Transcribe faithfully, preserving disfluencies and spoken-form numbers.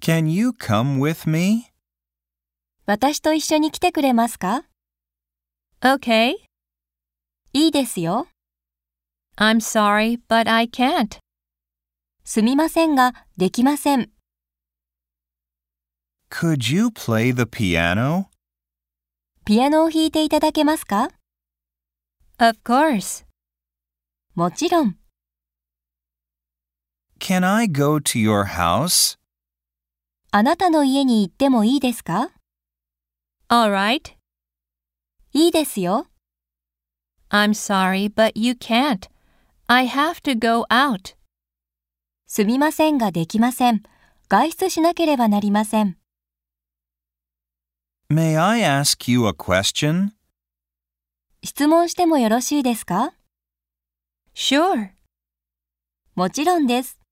Can you come with me? 私と一緒に来てくれますか？ Okay. いいですよ。 I'm sorry, but I can't. すみませんが、できません。 Could you play the piano? ピアノを弾いていただけますか？ Of course. もちろん。 Can I go to your house? あなたの家に行ってもいいですか？ All right. いいですよ。 I'm sorry, but you can't. I have to go out. すみませんができません。外出しなければなりません。 May I ask you a question? 質問してもよろしいですか？ Sure. もちろんです。